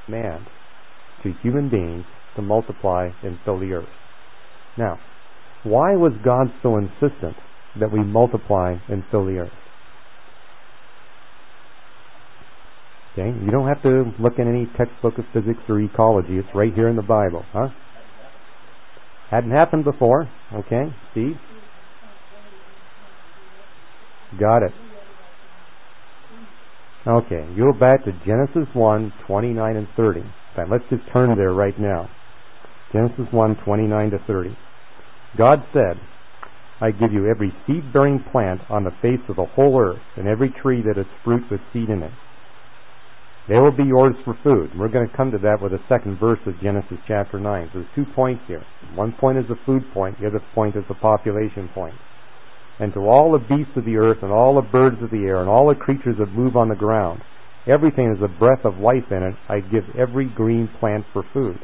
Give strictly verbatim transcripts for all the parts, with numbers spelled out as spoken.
command to human beings to multiply and fill the earth. Now, why was God so insistent that we multiply and fill the earth? Okay, you don't have to look in any textbook of physics or ecology. It's right here in the Bible, huh? Hadn't happened before. Okay, Steve? Got it. Okay, you go back to Genesis one, twenty-nine and thirty. In fact, let's just turn there right now. Genesis one, twenty-nine to thirty. God said, I give you every seed-bearing plant on the face of the whole earth, and every tree that has fruit with seed in it. They will be yours for food. We're going to come to that with the second verse of Genesis chapter nine. So there's two points here. One point is a food point, the other point is a population point. And to all the beasts of the earth, and all the birds of the air, and all the creatures that move on the ground, everything has a breath of life in it, I give every green plant for food.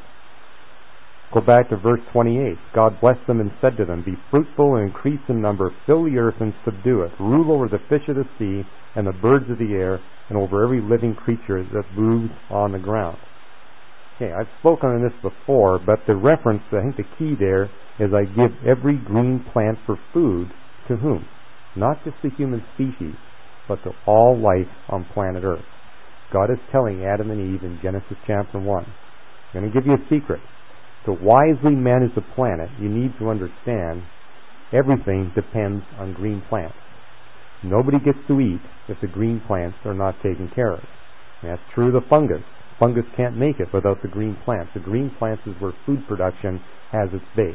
Go back to verse twenty-eight. God blessed them and said to them, be fruitful and increase in number, fill the earth and subdue it, rule over the fish of the sea and the birds of the air, and over every living creature that moves on the ground. Okay, I've spoken on this before, but the reference, I think the key there is I give every green plant for food to whom? Not just the human species, but to all life on planet Earth. God is telling Adam and Eve in Genesis chapter one, I'm going to give you a secret. To wisely manage the planet, you need to understand everything depends on green plants. Nobody gets to eat if the green plants are not taken care of. And that's true of the fungus. Fungus can't make it without the green plants. The green plants is where food production has its base.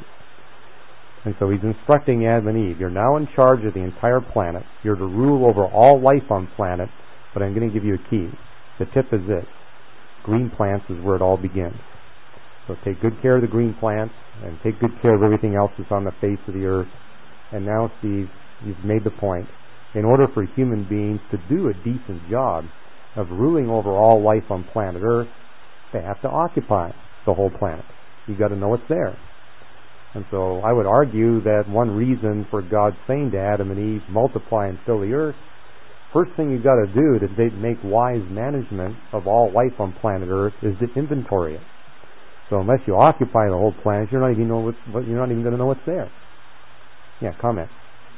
And so he's instructing Adam and Eve, you're now in charge of the entire planet. You're to rule over all life on planet, but I'm going to give you a key. The tip is this. Green plants is where it all begins. So take good care of the green plants and take good care of everything else that's on the face of the earth. And now, Steve, you've made the point. In order for human beings to do a decent job of ruling over all life on planet Earth, they have to occupy the whole planet. You've got to know it's there. And so I would argue that one reason for God saying to Adam and Eve, multiply and fill the earth, first thing you've got to do to make wise management of all life on planet Earth is to inventory it. So unless you occupy the whole planet, you're not even know what's, you're not even going to know what's there. Yeah, comment.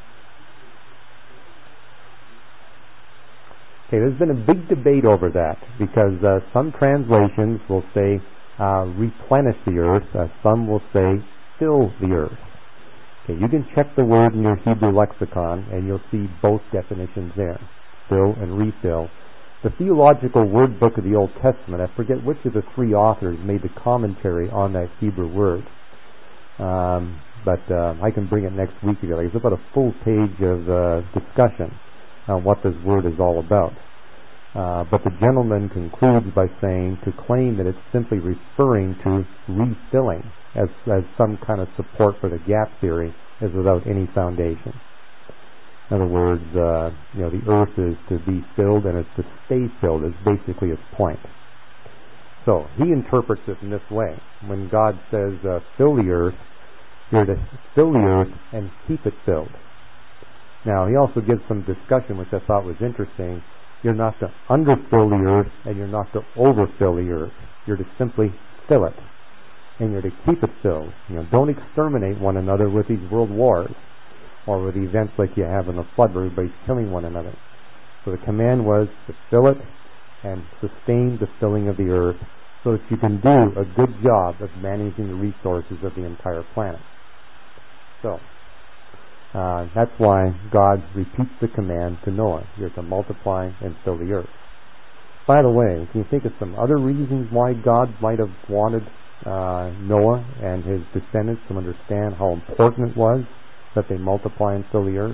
Okay, there's been a big debate over that because uh, some translations will say uh, replenish the earth, uh, some will say fill the earth. Okay, you can check the word in your Hebrew lexicon and you'll see both definitions there, fill and refill. The Theological Word Book of the Old Testament, I forget which of the three authors made the commentary on that Hebrew word, um, but uh, I can bring it next week if you like. It's about a full page of uh, discussion on what this word is all about. Uh, but the gentleman concludes by saying to claim that it's simply referring to refilling as, as some kind of support for the gap theory is without any foundation. In other words, uh, you know, the earth is to be filled and it's to stay filled is basically his point. So he interprets it in this way. When God says uh, fill the earth, you're to fill the earth and keep it filled. Now, he also gives some discussion, which I thought was interesting. You're not to underfill the earth, and you're not to overfill the earth. You're to simply fill it, and you're to keep it filled. You know, don't exterminate one another with these world wars, or with events like you have in the flood where everybody's killing one another. So the command was to fill it and sustain the filling of the earth so that you can do a good job of managing the resources of the entire planet. So, Uh, that's why God repeats the command to Noah. You're to multiply and fill the earth. By the way, can you think of some other reasons why God might have wanted uh, Noah and his descendants to understand how important it was that they multiply and fill the earth?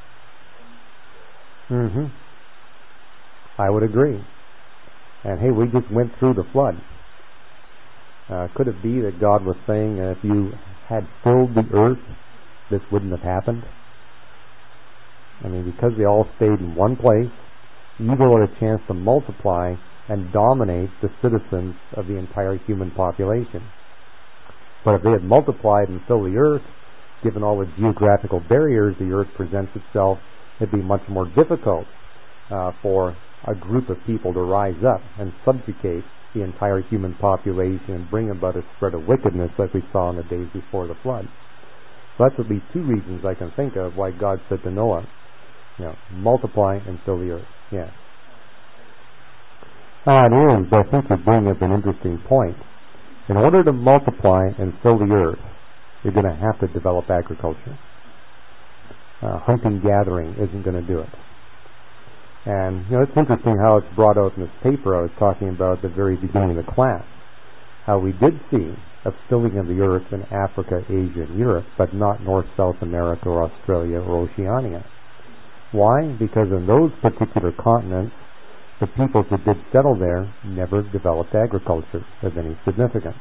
Mm-hmm. I would agree. And hey, we just went through the flood. Uh, could it be that God was saying uh, if you had filled the earth, this wouldn't have happened? I mean, because they all stayed in one place, evil had a chance to multiply and dominate the citizens of the entire human population. But if they had multiplied and filled the earth, given all the geographical barriers the earth presents itself, it'd be much more difficult uh, for a group of people to rise up and subjugate the entire human population and bring about a spread of wickedness like we saw in the days before the flood. So that's at least two reasons I can think of why God said to Noah, you know, multiply and fill the earth. Yeah. Ah, it is, but I think you bring up an interesting point. In order to multiply and fill the earth, you're going to have to develop agriculture. Uh, hunting gathering isn't going to do it. And, you know, it's interesting how it's brought out in this paper I was talking about at the very beginning of the class. How we did see a filling of the earth in Africa, Asia, and Europe, but not North, South America, or Australia, or Oceania. Why? Because in those particular continents, the peoples that did settle there never developed agriculture of any significance.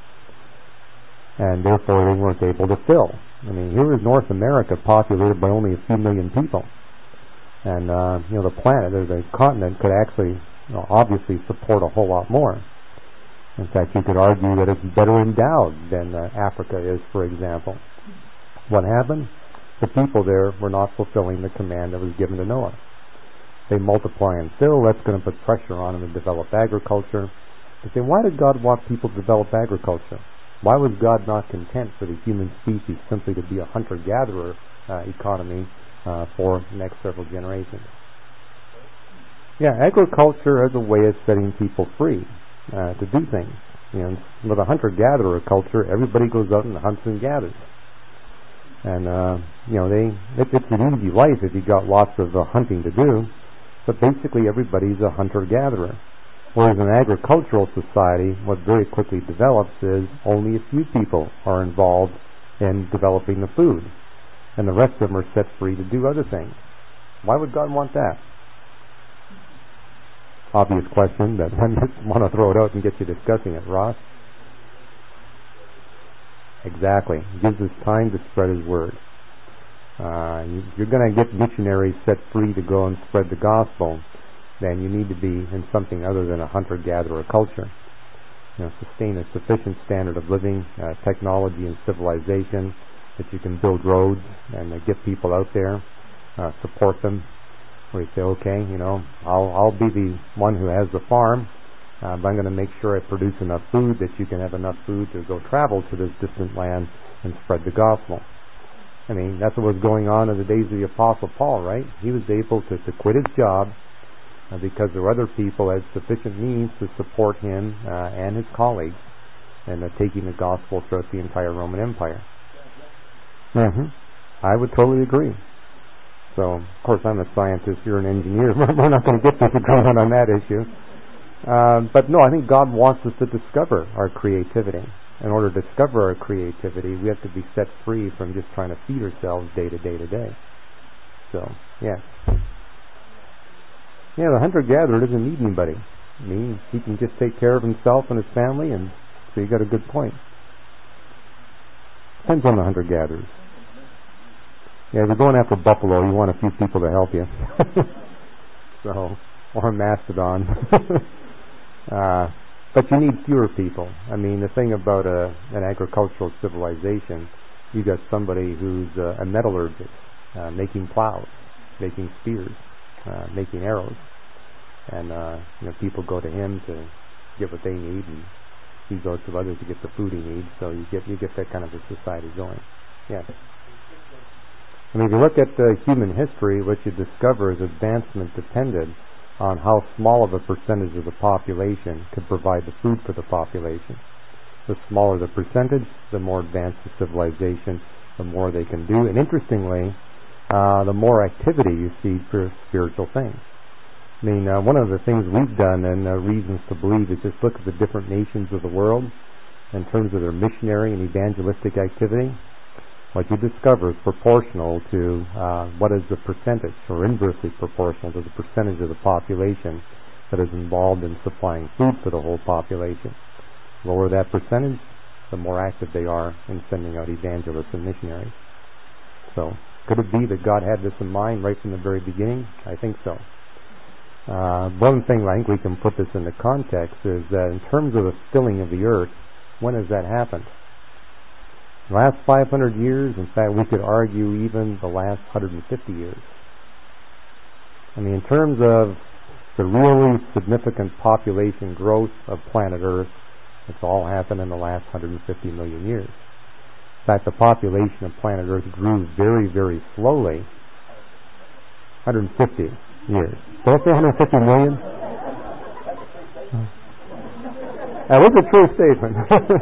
And therefore they weren't able to fill. I mean, here is North America populated by only a few million people. And, uh, you know, the planet, or the continent, could actually, you know, obviously support a whole lot more. In fact, you could argue that it's better endowed than uh, Africa is, for example. What happened? The people there were not fulfilling the command that was given to Noah. They multiply and fill. That's going to put pressure on them to develop agriculture. But then why did God want people to develop agriculture? Why was God not content for the human species simply to be a hunter-gatherer uh, economy uh, for the next several generations? Yeah, agriculture as a way of setting people free uh, to do things. You know, with a hunter-gatherer culture, everybody goes out and hunts and gathers. And, uh, you know, they it, it's an easy life if you got lots of uh, hunting to do, but basically everybody's a hunter-gatherer. Whereas in an agricultural society, what very quickly develops is only a few people are involved in developing the food, and the rest of them are set free to do other things. Why would God want that? Obvious question, but I just want to throw it out and get you discussing it. Ross? Exactly. It gives us time to spread His word. Uh, you're going to get missionaries set free to go and spread the gospel, then you need to be in something other than a hunter-gatherer culture. You know, sustain a sufficient standard of living, uh, technology, and civilization that you can build roads and uh, get people out there, uh, support them. Where you say, okay, you know, I'll I'll be the one who has the farm, uh, but I'm going to make sure I produce enough food that you can have enough food to go travel to this distant land and spread the gospel. I mean, that's what was going on in the days of the Apostle Paul, right? He was able to, to quit his job uh, because there were other people who had sufficient means to support him uh, and his colleagues in uh, taking the gospel throughout the entire Roman Empire. Mm-hmm. I would totally agree. So, of course, I'm a scientist, you're an engineer. We're not going to get this going on that issue. Uh, but no, I think God wants us to discover our creativity. In order to discover our creativity, we have to be set free from just trying to feed ourselves day to day to day. So, yeah. Yeah, the hunter-gatherer doesn't need anybody. I mean, he can just take care of himself and his family, and so you got a good point. Depends on the hunter-gatherers. Yeah, if you're going after buffalo, you want a few people to help you. So, or a mastodon. uh, but you need fewer people. I mean, the thing about a, an agricultural civilization, you got somebody who's uh, a metallurgist, uh, making plows, making spears, uh, making arrows, and uh, you know, people go to him to get what they need, and he goes to others to get the food he needs. So you get you get that kind of a society going. Yeah. I mean, if you look at uh, human history, what you discover is advancement depended on how small of a percentage of the population could provide the food for the population. The smaller the percentage, the more advanced the civilization, the more they can do. And interestingly, uh, the more activity you see for spiritual things. I mean, uh, one of the things we've done and uh, reasons to believe is just look at the different nations of the world in terms of their missionary and evangelistic activity. What you discover is proportional to uh, what is the percentage, or inversely proportional to the percentage of the population that is involved in supplying food for the whole population. Lower that percentage, the more active they are in sending out evangelists and missionaries. So, could it be that God had this in mind right from the very beginning? I think so. Uh, one thing I think we can put this into context is that in terms of the filling of the earth, when has that happened? The last five hundred years, in fact, we could argue even the last one hundred fifty years. I mean, in terms of the really significant population growth of planet Earth, it's all happened in the last one hundred fifty million years. In fact, the population of planet Earth grew very, very slowly. one hundred fifty years. Did I say one hundred fifty million? That was a true statement.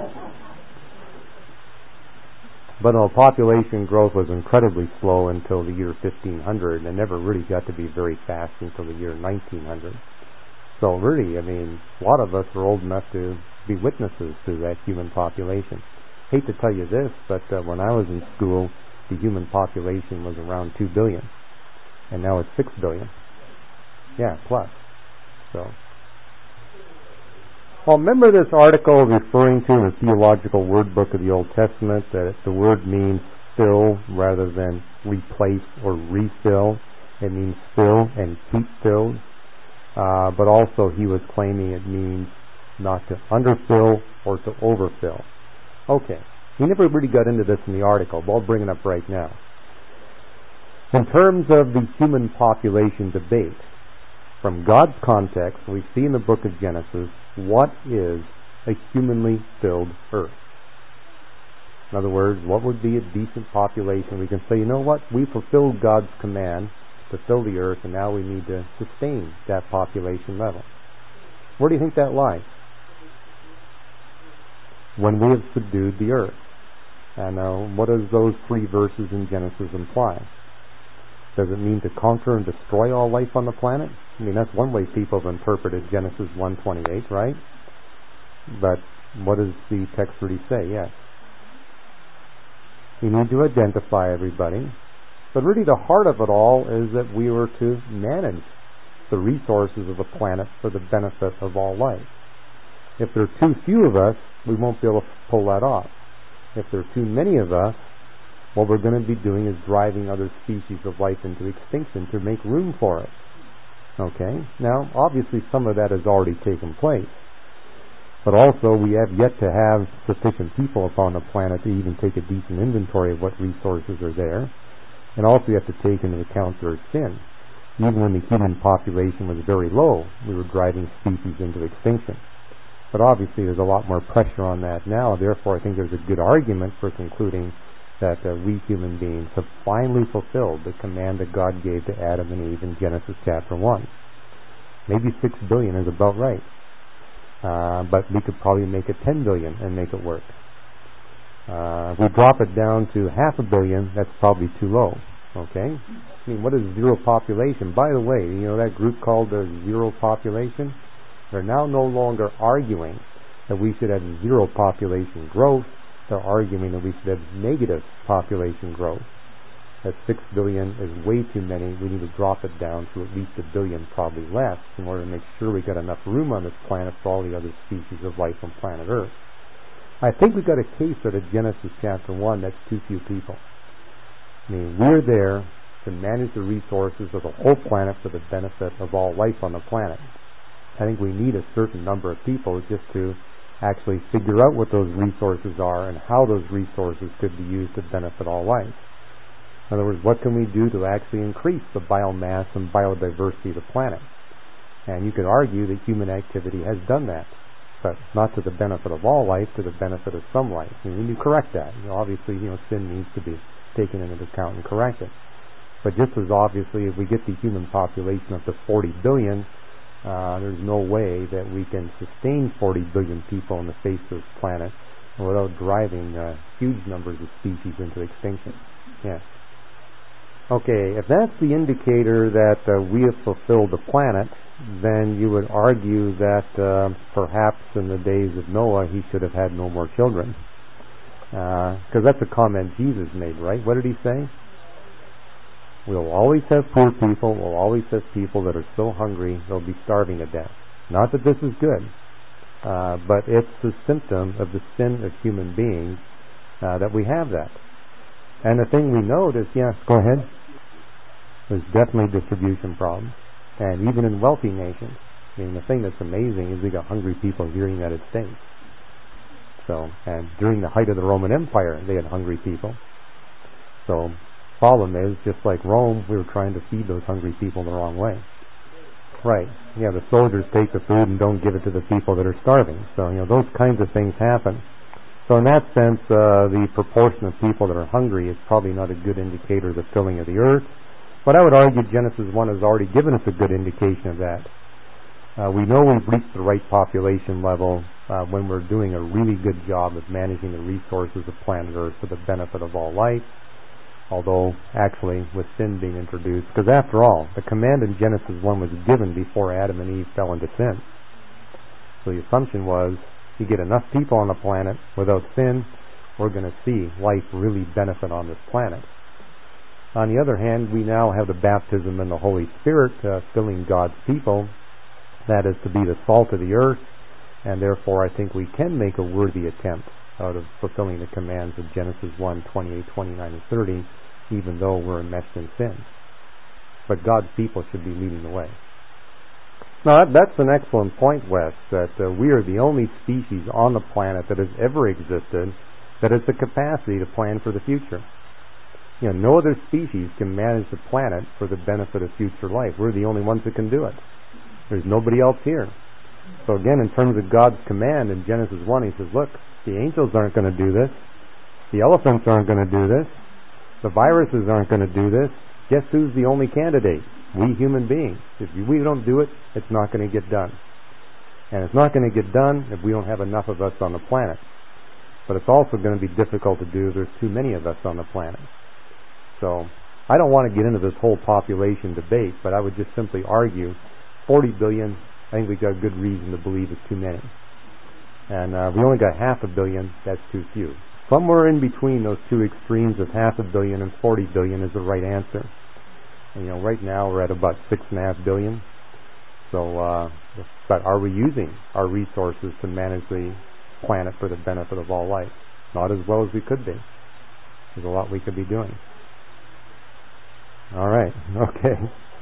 But no, population growth was incredibly slow until the year fifteen hundred, and never really got to be very fast until the year nineteen hundred. So really, I mean, a lot of us are old enough to be witnesses to that human population. Hate to tell you this, but uh, when I was in school, the human population was around two billion, and now it's six billion. Yeah, plus. So, well, remember this article referring to in the Theological Word Book of the Old Testament that the word means fill rather than replace or refill. It means fill and keep filled. Uh, but also he was claiming it means not to underfill or to overfill. Okay, he never really got into this in the article, but I'll bring it up right now. In terms of the human population debate, from God's context, we see in the book of Genesis, what is a humanly filled earth? In other words, what would be a decent population? We can say, you know what, we fulfilled God's command to fill the earth, and now we need to sustain that population level. Where do you think that lies? When we have subdued the earth. And now, what does those three verses in Genesis imply? Does it mean to conquer and destroy all life on the planet? I mean, that's one way people have interpreted Genesis one twenty-eight, right? But what does the text really say? Yes. We need to identify everybody. But really the heart of it all is that we were to manage the resources of the planet for the benefit of all life. If there are too few of us, we won't be able to pull that off. If there are too many of us, what we're going to be doing is driving other species of life into extinction to make room for it. Okay? Now, obviously some of that has already taken place. But also we have yet to have sufficient people upon the planet to even take a decent inventory of what resources are there. And also you have to take into account their sin. Even when the human population was very low, we were driving species into extinction. But obviously there's a lot more pressure on that now. Therefore, I think there's a good argument for concluding that uh, we human beings have finally fulfilled the command that God gave to Adam and Eve in Genesis chapter one. Maybe six billion is about right. Uh, but we could probably make it ten billion and make it work. Uh, if we drop it down to half a billion, that's probably too low. Okay? I mean, what is zero population? By the way, you know that group called the zero population? They're now no longer arguing that we should have zero population growth. They're arguing that we should have negative population growth. That six billion is way too many. We need to drop it down to at least a billion, probably less, in order to make sure we got enough room on this planet for all the other species of life on planet Earth. I think we've got a case out of Genesis chapter one that's too few people. I mean, we're there to manage the resources of the whole planet for the benefit of all life on the planet. I think we need a certain number of people just to actually figure out what those resources are and how those resources could be used to benefit all life. In other words, what can we do to actually increase the biomass and biodiversity of the planet? And you could argue that human activity has done that, but not to the benefit of all life, to the benefit of some life. And we need to correct that. You know, obviously, you know, sin needs to be taken into account and corrected. But just as obviously, if we get the human population up to forty billion, uh, there's no way that we can sustain forty billion people on the face of this planet without driving uh, huge numbers of species into extinction. Yes. Okay, if that's the indicator that uh, we have fulfilled the planet, then you would argue that uh, perhaps in the days of Noah he should have had no more children. Because uh, that's a comment Jesus made, right? What did he say? We'll always have poor people, we'll always have people that are so hungry they'll be starving to death. Not that this is good, uh, but it's a symptom of the sin of human beings uh, that we have that. And the thing we notice, yes, go ahead. There's definitely distribution problems. And even in wealthy nations. I mean, the thing that's amazing is we got hungry people here in the United States. So, and during the height of the Roman Empire, they had hungry people. So, problem is, just like Rome, we were trying to feed those hungry people the wrong way. Right. Yeah, the soldiers take the food and don't give it to the people that are starving. So, you know, those kinds of things happen. So in that sense, uh, the proportion of people that are hungry is probably not a good indicator of the filling of the earth. But I would argue Genesis one has already given us a good indication of that. Uh, we know we've reached the right population level uh, when we're doing a really good job of managing the resources of planet Earth for the benefit of all life, although actually with sin being introduced. Because after all, the command in Genesis one was given before Adam and Eve fell into sin. So the assumption was, you get enough people on the planet without sin, we're going to see life really benefit on this planet. On the other hand, we now have the baptism in the Holy Spirit uh, filling God's people. That is to be the salt of the earth, and therefore I think we can make a worthy attempt out of fulfilling the commands of Genesis one, twenty-eight, twenty-nine, and thirty, even though we're enmeshed in sin. But God's people should be leading the way. Now, that, that's an excellent point, Wes, that uh, we are the only species on the planet that has ever existed that has the capacity to plan for the future. You know, no other species can manage the planet for the benefit of future life. We're the only ones that can do it. There's nobody else here. So again, in terms of God's command in Genesis one, he says, look, the angels aren't going to do this. The elephants aren't going to do this. The viruses aren't going to do this. Guess who's the only candidate? We human beings. If we don't do it, it's not going to get done. And it's not going to get done if we don't have enough of us on the planet. But it's also going to be difficult to do if there's too many of us on the planet. So I don't want to get into this whole population debate, but I would just simply argue forty billion, I think we've got good reason to believe it's too many. And uh, we only got half a billion, that's too few. Somewhere in between those two extremes of half a billion and forty billion is the right answer. And, you know, right now we're at about six and a half billion. So, uh, but are we using our resources to manage the planet for the benefit of all life? Not as well as we could be. There's a lot we could be doing. All right. Okay.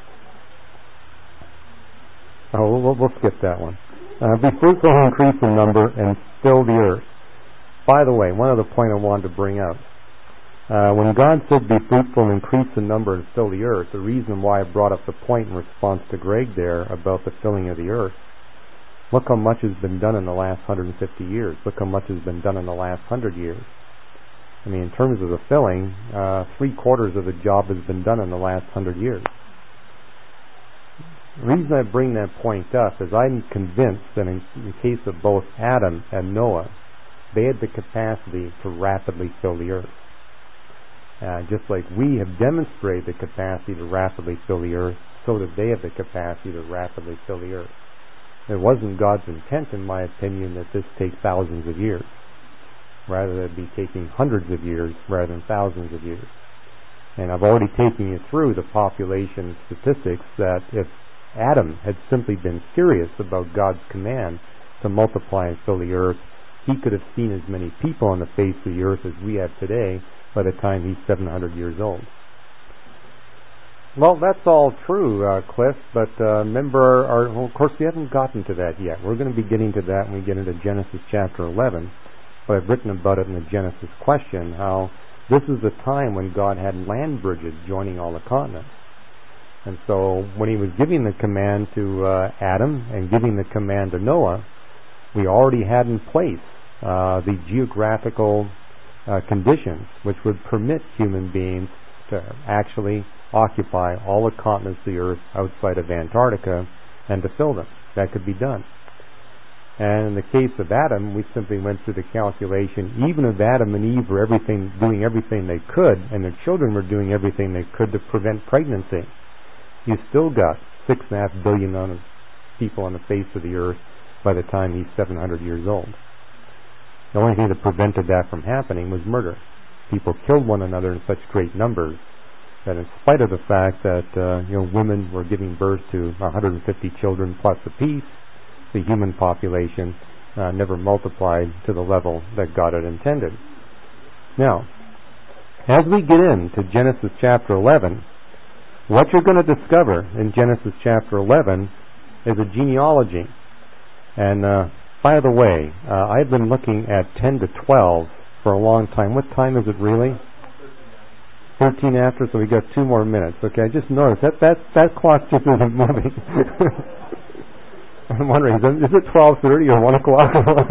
Oh, we'll, we'll skip that one. Uh, be fruitful and increase in number and fill the earth. By the way, one other point I wanted to bring out. Uh, when God said be fruitful and increase in number and fill the earth, the reason why I brought up the point in response to Greg there about the filling of the earth, look how much has been done in the last one hundred fifty years. Look how much has been done in the last one hundred years. I mean, in terms of the filling, uh, three quarters of the job has been done in the last one hundred years. The reason I bring that point up is I'm convinced that in the case of both Adam and Noah, they had the capacity to rapidly fill the earth. Uh, just like we have demonstrated the capacity to rapidly fill the earth, so that they have the capacity to rapidly fill the earth. It wasn't God's intent, in my opinion, that this take thousands of years. Rather, than it be taking hundreds of years rather than thousands of years. And I've already taken you through the population statistics that if Adam had simply been serious about God's command to multiply and fill the earth, he could have seen as many people on the face of the earth as we have today by the time he's seven hundred years old. Well, that's all true, uh, Cliff, but uh, remember, our, well, of course, we haven't gotten to that yet. We're going to be getting to that when we get into Genesis chapter eleven, but I've written about it in the Genesis question, how this is the time when God had land bridges joining all the continents. And so when he was giving the command to uh, Adam and giving the command to Noah, we already had in place uh, the geographical uh, conditions which would permit human beings to actually occupy all the continents of the earth outside of Antarctica and to fill them. That could be done. And in the case of Adam, we simply went through the calculation, even if Adam and Eve were everything, doing everything they could, and their children were doing everything they could to prevent pregnancy, you still got six and a half billion people on the face of the earth by the time he's seven hundred years old. The only thing that prevented that from happening was murder. People killed one another in such great numbers that, in spite of the fact that uh, you know women were giving birth to one hundred fifty children plus apiece, the human population uh, never multiplied to the level that God had intended. Now, as we get into Genesis chapter eleven, what you're going to discover in Genesis chapter eleven is a genealogy. And uh, by the way, uh, I've been looking at ten to twelve for a long time. What time is it really? thirteen after, so we got two more minutes. Okay, I just noticed that that, that clock just isn't moving. I'm wondering, is it twelve thirty or one o'clock?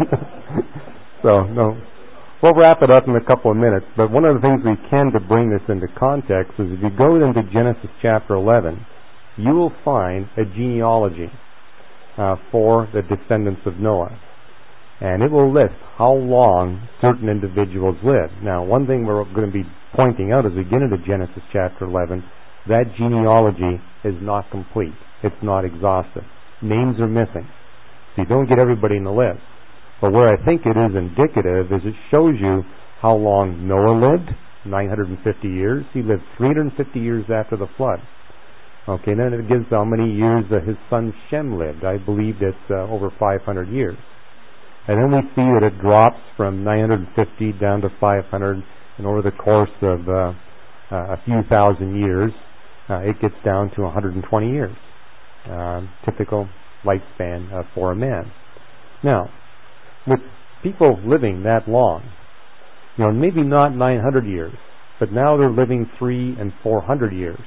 So, no. We'll wrap it up in a couple of minutes, but one of the things we can to bring this into context is if you go into Genesis chapter eleven, you will find a genealogy uh, for the descendants of Noah. And it will list how long certain individuals lived. Now, one thing we're going to be pointing out as we get into Genesis chapter eleven, that genealogy is not complete. It's not exhaustive. Names are missing. So you don't get everybody in the list. But where I think it is indicative is it shows you how long Noah lived, nine hundred fifty years. He lived three hundred fifty years after the flood. Okay, then it gives how many years uh, his son Shem lived. I believe it's uh, over five hundred years. And then we see that it drops from nine hundred fifty down to five hundred, and over the course of uh, uh, a few thousand years, uh, it gets down to one hundred twenty years. Uh, typical lifespan uh, for a man. Now, with people living that long, you know, maybe not nine hundred years, but now they're living three and four hundred years.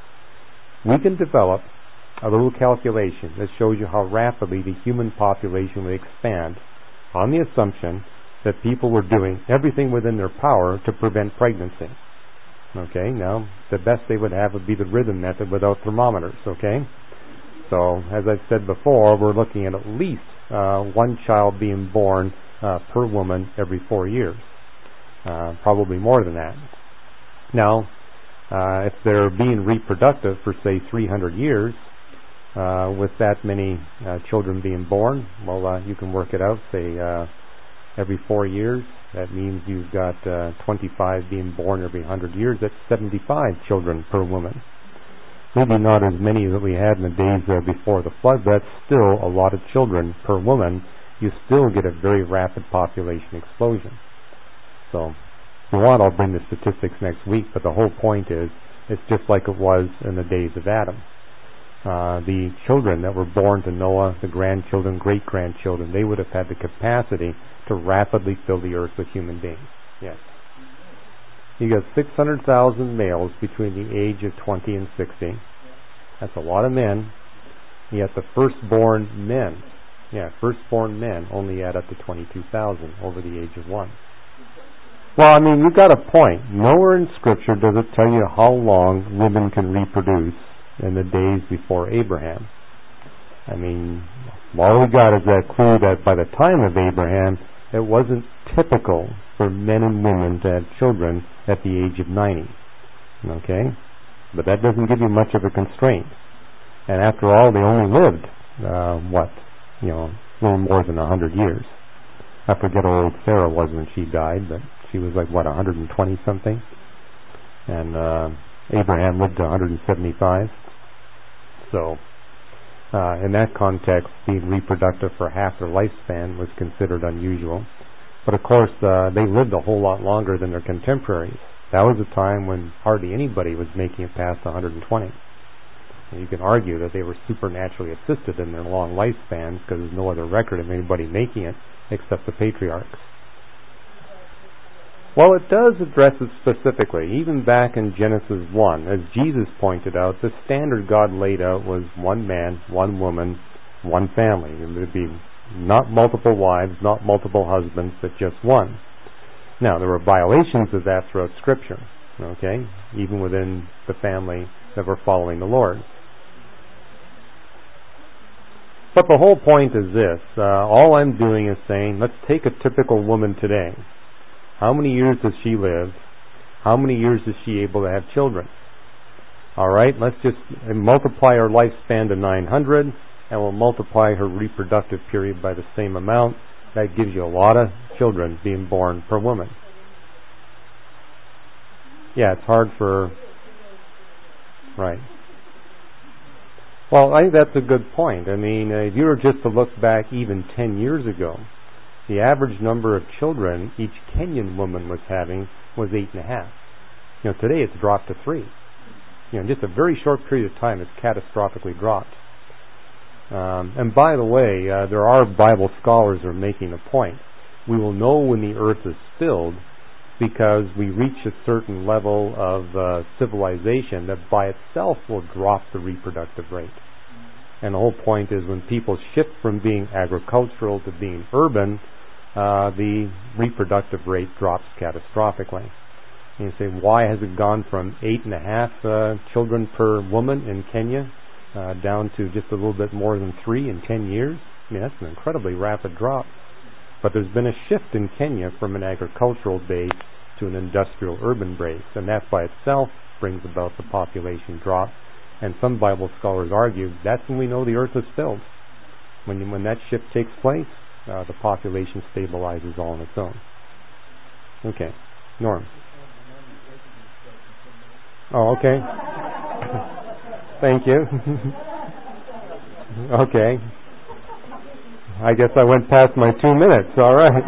We can develop a little calculation that shows you how rapidly the human population would expand on the assumption that people were doing everything within their power to prevent pregnancy. Okay, now the best they would have would be the rhythm method without thermometers, okay? So, as I've said before, we're looking at at least uh, one child being born uh, per woman every four years. Uh, probably more than that. Now, uh, if they're being reproductive for, say, three hundred years, uh, with that many uh, children being born, well, uh, you can work it out, say, uh, every four years. That means you've got uh, twenty-five being born every one hundred years. That's seventy-five children per woman. Maybe not as many that we had in the days uh, before the flood, but that's still a lot of children per woman. You still get a very rapid population explosion. So, if you want, I'll bring the statistics next week, but the whole point is, it's just like it was in the days of Adam. Uh, the children that were born to Noah, the grandchildren, great-grandchildren, they would have had the capacity to rapidly fill the earth with human beings. Yes. You got six hundred thousand males between the age of twenty and sixty. That's a lot of men. Yet the firstborn men, yeah, firstborn men only add up to twenty-two thousand over the age of one. Well, I mean, you've got a point. Nowhere in Scripture does it tell you how long women can reproduce in the days before Abraham. I mean, all we got is that clue that by the time of Abraham, it wasn't typical for men and women to have children at the age of ninety. Okay? But that doesn't give you much of a constraint. And after all, they only lived, uh, what, you know, a little more than one hundred years. I forget how old Sarah was when she died, but she was like, what, one hundred twenty something? And uh, Abraham lived to one hundred seventy-five. So, uh, in that context, being reproductive for half their lifespan was considered unusual. But of course, uh, they lived a whole lot longer than their contemporaries. That was a time when hardly anybody was making it past one hundred twenty. And you can argue that they were supernaturally assisted in their long lifespans because there's no other record of anybody making it except the patriarchs. Well, it does address it specifically, even back in Genesis one. As Jesus pointed out, the standard God laid out was one man, one woman, one family. It would be not multiple wives, not multiple husbands, but just one. Now, there were violations of that throughout Scripture, okay, even within the family that were following the Lord. But the whole point is this. Uh, all I'm doing is saying, let's take a typical woman today. How many years does she live? How many years is she able to have children? All right, let's just multiply her lifespan to nine hundred, and we'll multiply her reproductive period by the same amount. That gives you a lot of children being born per woman. Yeah, it's hard for... Right. Well, I think that's a good point. I mean, uh, if you were just to look back even ten years ago, the average number of children each Kenyan woman was having was eight and a half. You know, today it's dropped to three. You know, in just a very short period of time, it's catastrophically dropped. Um, and by the way, uh, there are Bible scholars who are making a point. We will know when the earth is filled because we reach a certain level of uh, civilization that by itself will drop the reproductive rate. And the whole point is when people shift from being agricultural to being urban, uh, the reproductive rate drops catastrophically. And you say, why has it gone from eight and a half uh, children per woman in Kenya uh, down to just a little bit more than three in ten years? I mean, that's an incredibly rapid drop. But there's been a shift in Kenya from an agricultural base to an industrial urban base, and that by itself brings about the population drop. And some Bible scholars argue that's when we know the earth is filled. When when that shift takes place, uh, the population stabilizes all on its own. Okay. Norm. Oh, okay. Thank you. Okay. I guess I went past my two minutes. All right.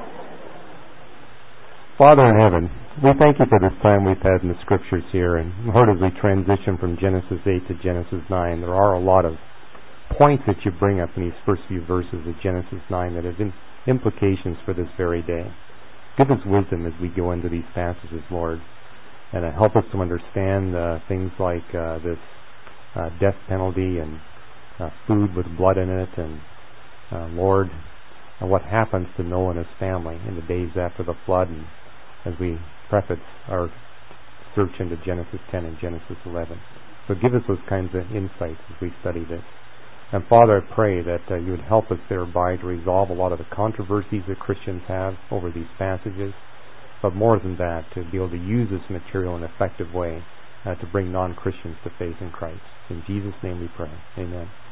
Father in heaven, we thank you for this time we've had in the scriptures here, and Lord, as we transition from Genesis eight to Genesis nine, there are a lot of points that you bring up in these first few verses of Genesis nine that have implications for this very day. Give us wisdom as we go into these passages, Lord, and uh, help us to understand uh, things like uh, this uh, death penalty and uh, food with blood in it, and uh, Lord, uh, what happens to Noah and his family in the days after the flood, and as we preface our search into Genesis ten and Genesis eleven. So give us those kinds of insights as we study this. And Father, I pray that uh, you would help us thereby to resolve a lot of the controversies that Christians have over these passages, but more than that, to be able to use this material in an effective way uh, to bring non-Christians to faith in Christ. In Jesus' name we pray. Amen.